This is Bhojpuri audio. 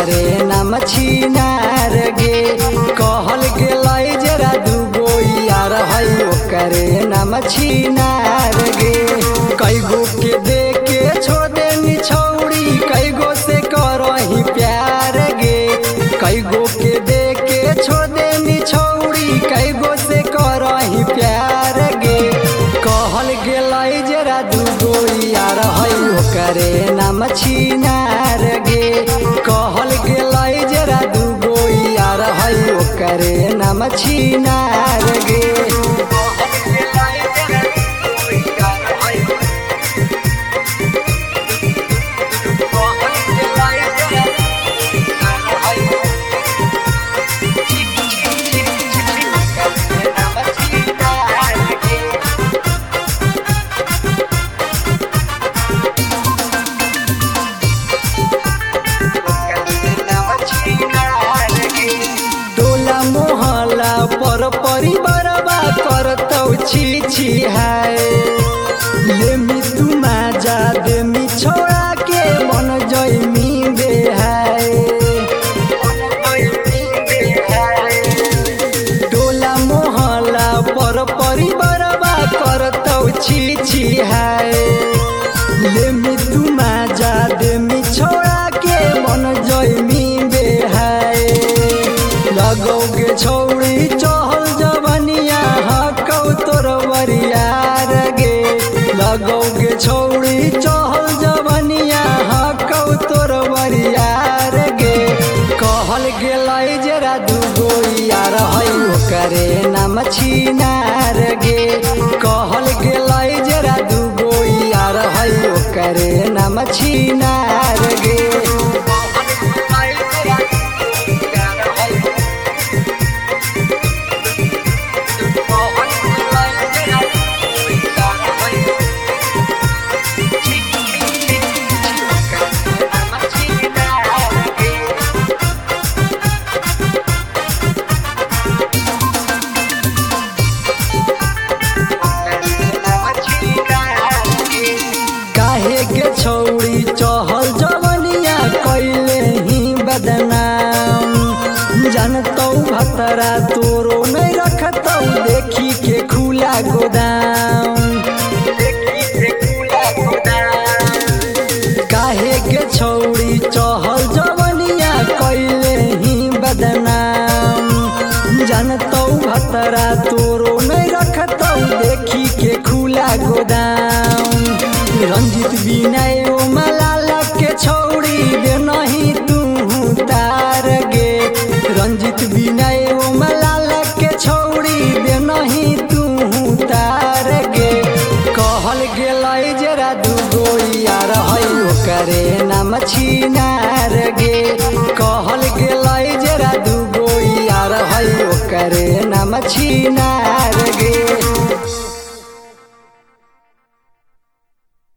ओकरे नाम छिनार गे। कहल गेलै जरा दूगो यार है ओकरे नाम छिनार गे। कैगो के दे के छोड़ देनी छौड़ी कैगो से करही प्यार गे। कैगो के दे के छोड़ देनी छौड़ी कैगो से करही प्यार गे। कहल गेलै जरा दूगो यार है ओकरे नाम छिनार गे। कहल गेलै जरा दूगो यार है ओकरे नाम छिनार गे। मोहल्ला पर परिवारवा करतौ छी छी हाय। लेमी तू माजा देमी छोड़ा के मन जइमी बेहाय। टोला मोहल्ला पर परिवारवा करतौ छी छी हाय। लेमी तू माजा देमी छोड़ा के मन जइमी बेहाय। लगौगे छौड़ी चहल जवनिया हकौ तोर बरियार गे। लगौगे छौड़ी चहल जवनिया हकौ तोर बरियार गे। कहल गेलै जरा दूगो यार है ओकरे नाम छिनार गे। कहल गेलै जरा दूगो यार है ओकरे नाम छिनार गे। के छौड़ी चहल जवनिया कैले ही बदनाम। जानतौ भतरा तोरो नहीं रखतौ देखी के खुला गोदाम। काहे के छौड़ी चहल जवनिया कैले ही बदनाम। जानतौ भतरा तोरो नहीं रखतौ देखी के खुला गोदाम। रंजित विनय ओ मलाला के छौड़ी दे नहीं तू तार गे। रंजित विनय ओ मलाला के छौड़ी दे नहीं तू तार गे। कहल गेलै जरा दूगो यार है ओकरे नाम छिनार गे। कहल गेलै जरा दूगो यार है ओकरे नाम छिनार गे।